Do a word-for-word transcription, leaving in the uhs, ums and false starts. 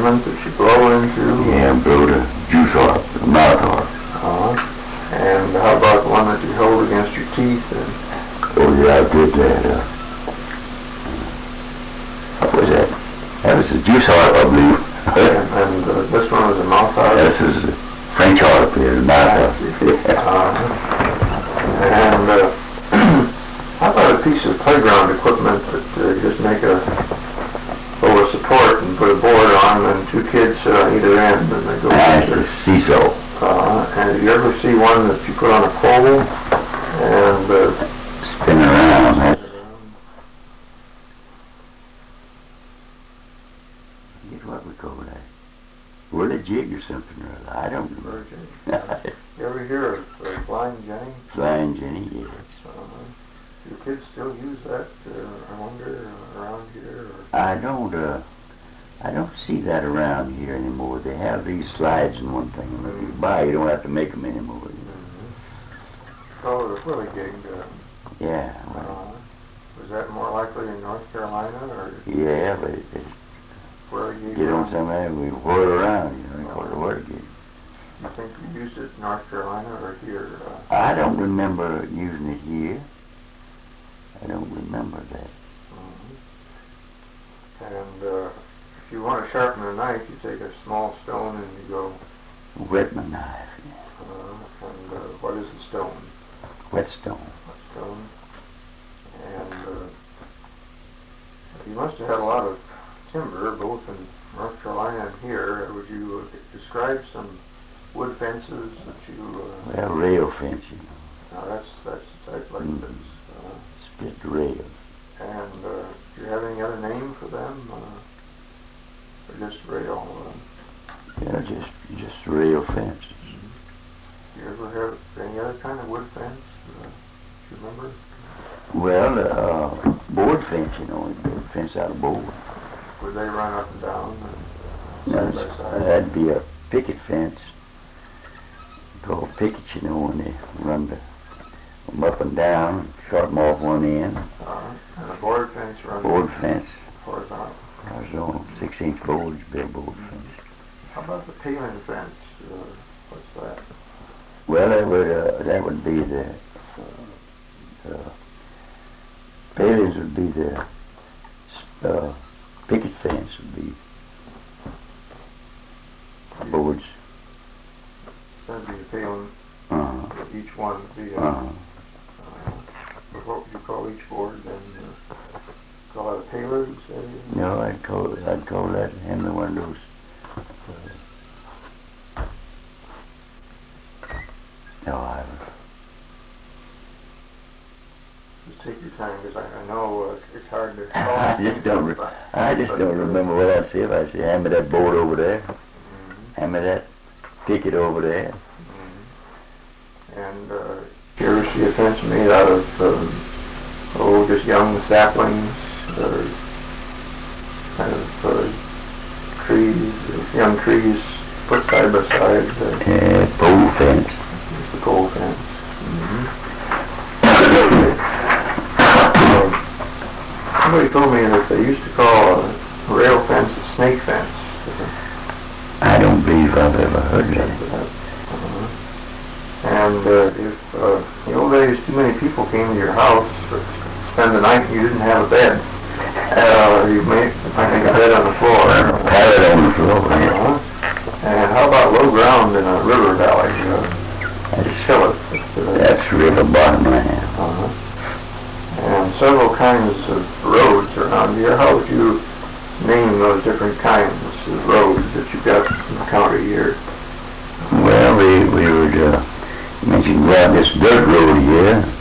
instrument that you blow into? Yeah, blow the juice harp, the mouth harp. Uh-huh. And how about the one that you hold against your teeth? And oh yeah, I did that. Uh, what was that? That was the juice harp, I believe. and and uh, this one was a mouth harp? This is the French harp here, the mouth harp. uh, and uh, how about a piece of playground equipment that uh, you just make a over support and put a board on and two kids sit on either end and they go That's a seesaw. Uh, and do you ever see one that you put on a pole and uh, spin around? Huh? Get what we call that. Whirl a jig or something or other. I don't know. You ever hear of uh, Flying Jenny? Flying Jenny, yes. Uh, do kids still use that, uh, I wonder, uh, around here? Or? I don't, uh, I don't see that around here anymore. They have these slides and one thing. If you buy, you don't have to make them anymore. You know? Mm-hmm. Oh, the whirligig. Uh, yeah. Right. Uh, was that more likely in North Carolina, or? Yeah, but it, it, whirligig. Get on somebody, we whirl around. You know, call it a whirligig. You think you used it in North Carolina or here? Uh, I don't remember using it here. I don't remember that. Mm-hmm. And uh, if you want to sharpen a knife, you take a small stone and you go... Wet my knife, yeah. Uh, and uh, what is the stone? Whetstone. Whetstone. And uh, you must have had a lot of timber, both in North Carolina and here. Would you uh, describe some wood fences that you... Uh, well, rail fence, you know. Now that's, that's the type like mm-hmm. this. Uh, Split rails. And uh, do you have any other name for them? Uh, or just rail? Uh, yeah, just just rail fences. Do you ever have any other kind of wood fence? Uh, do you remember? Well, uh, board fence, you know, fence out of board. Would they run up and down? Uh, side by side? That'd be a picket fence. Called picket, you know, when they run the, them up and down, short them off one end. Uh, and a board fence runs board fence. horizontal. Horizontal, six-inch boards, big board fence. How about the paling fence? Uh, what's that? Well, that would uh, that would be the uh, uh, palings would be the uh, picket fence would be boards. That'd be the paling. Uh-huh. Each one would be a... Uh-huh. Uh, what would you call each board then? Uh, call it a paler, you say? No, I'd call it, I'd call that handle windows. Uh, no, I Just take your time, because I, I know uh, it's hard to... I just don't. Re I just don't remember what I said. I said, hand me that board over there. Mm-hmm. Hand me that picket over there. Mm-hmm. And uh, you ever see a fence made out of, um, oh, just young saplings, or kind of uh, trees, young trees put side by side? Uh, Yeah, pole fence. It's the pole fence. Mm-hmm. Somebody told me that they used to call a rail fence a snake fence. I don't believe I've ever heard that. Uh-huh. And uh, if uh, in the old days too many people came to your house to spend the night and you didn't have a bed, uh, you may might make a bed on the floor. Pallet on the floor, yeah. Uh-huh. And how about low ground in a river valley? Uh, That's, fill it. that's river bottom land. Uh-huh. And several kinds of roads around here. How would you name those different kinds of roads that you've got in the county here? Well, we, we would uh, mention, well, this dirt road here,